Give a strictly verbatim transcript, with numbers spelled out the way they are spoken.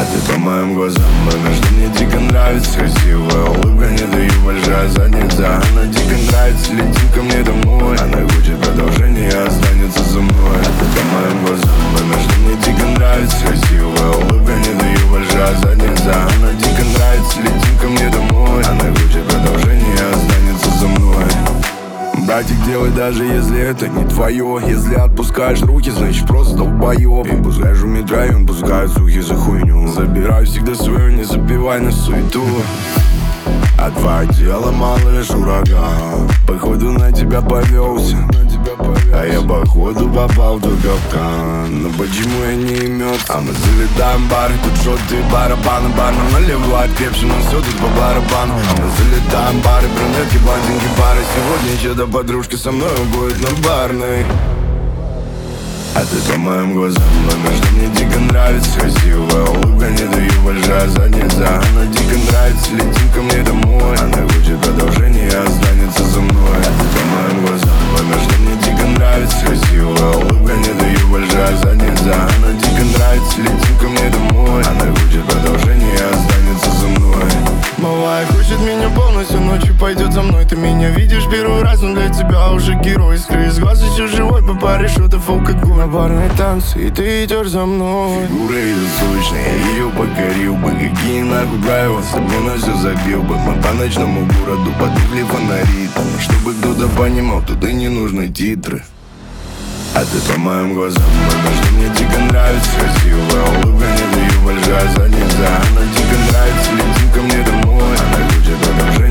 ты по моим глазам поймешь, что мне дико нравится. Красивая улыбка, не даю, большая задница. Она дико нравится, летит ко мне домой. Она хочет продолжение, останется за мной. А ты по моим глазам поймешь, что мне дико нравится. Красивая улыбка, не даю, большая задница. Она дико нравится, летит ко мне домой. Она хочет продолжение, останется за мной. Братик, делай, даже если это не твое. Если отпускаешь руки, значит просто долбоёб. И пускаешь в метро, и он пускает сухи за хуйню. Забирай всегда свое, не забивай на суету. А твое тело мало лишь ураган. Походу на тебя повелся, а я походу попал в твой капкан. Но почему я не имёт? А мы залетаем в бары, тут шоты и барабаны. Бармен наливает крепче, но все тут по барабану. А мы залетаем в бары, брюнетки, блондинки, пары. Сегодня чья-то подружка со мной будет на барной. А ты по моим глазам поймешь, что мне дико нравится. Красивая улыбка, не даю, большая задница. Она дико нравится, летит ко мне домой. Она хочет продолжение, останется за мной. А ты по моим глазам поймешь, что мне дико нравится. Красивая улыбка, не даю, большая задница. Она дико нравится, летит ко мне домой. Она хочет продолжение, останется за мной. Малая хочет меня полностью, ночью пойдет за мной. Ты меня видишь первый раз, но для тебя уже герой. Искры из глаз, еще живой, по паре шотов алкоголь. На барной танцы, и ты идешь за мной. Фигура ее сочная, я ее покорил бы. Какие нахуй правила, с тобой на все забил бы. Мы по ночному городу потухли фонари. Там, чтобы кто-то понимал, тут и не нужны титры. А ты по моим глазам поймешь, что мне дико нравится. Красивая улыбка, не даю, большая задница. Она дико нравится, летит ко мне домой. Она хочет продолжения.